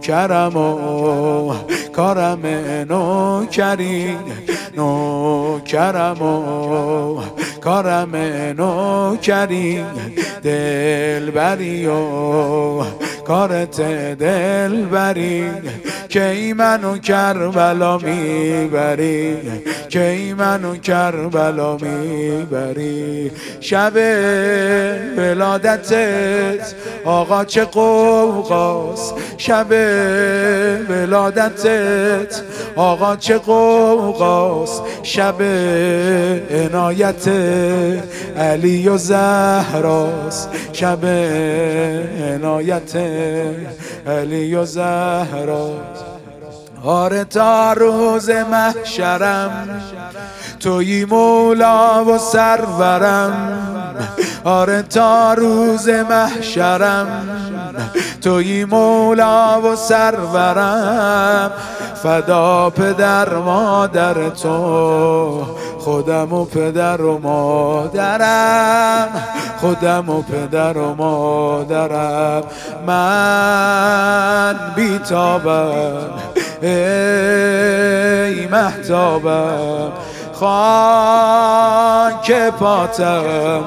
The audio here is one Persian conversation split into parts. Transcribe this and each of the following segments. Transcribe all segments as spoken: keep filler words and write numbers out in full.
نوکرم و کارم نوکری، نوکرم و کارم نوکری، دلبری و کارت دلبری، کی منو کربلا میبری، کی منو کربلا میبری. شب ولادتت آقا چه قوقاست، شب ولادتت آقا چه قوقاست، شب عنایت علی و زهراست، شب عنایت علی و زهراست. آره تا روز محشرم تویی مولا و سرورم، آره تا روز محشرم تویی مولا و سرورم، فدا پدر مادر تو خودم و پدر و مادرم، خودم و پدر و مادرم. من بیتابم ای مهتابم، خاک پاتم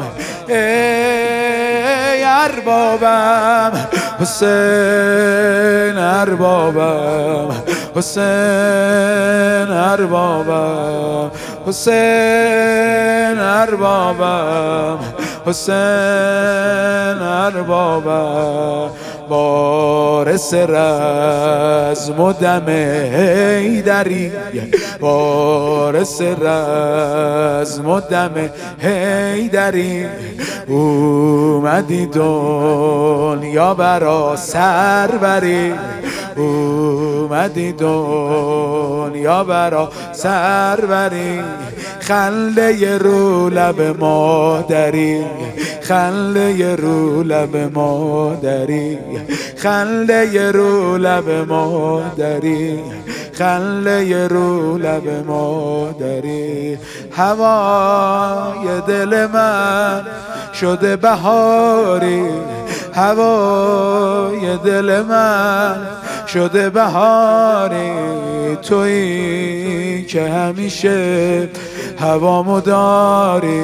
ای اربابم، حسین اربابم، حسین اربابم، حسین اربابم، حسین اربابم. وارث رزم و دم حیدری، وارث رزم و دم حیدری، اومدی دنیا برا سروری، اومدی دنیا برا سروری، خنده رو لب مادری، خنده رو لب مادری، خنده رو لب مادری، خنده رو لب مادری. هوای دل من شده بهاری، هوای دل من شده بهاری، تویی که همیشه هوامو داری،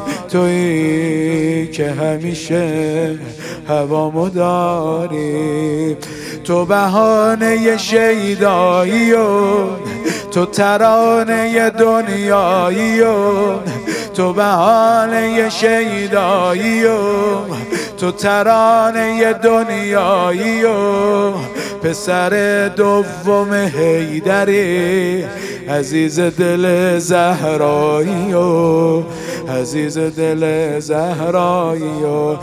تویی که همیشه هوامو داری. تو بهانه شیدایی و تو ترانه دنیایی و تو بهانه شیدایی و تو ترانه دنیایی و پسر دوم حیدری، عزیز دل زهرایی و عزیز دل زهرایی و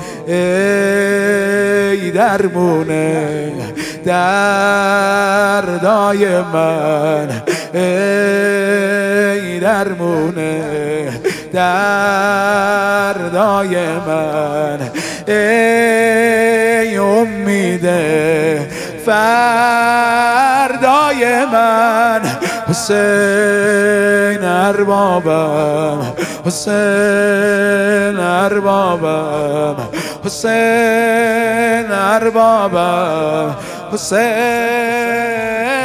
ای درمونه دردای من، ای درمونه دردای من، ای امیده فردای من. حسین اربابم، حسین اربابم، حسین اربابم، حسین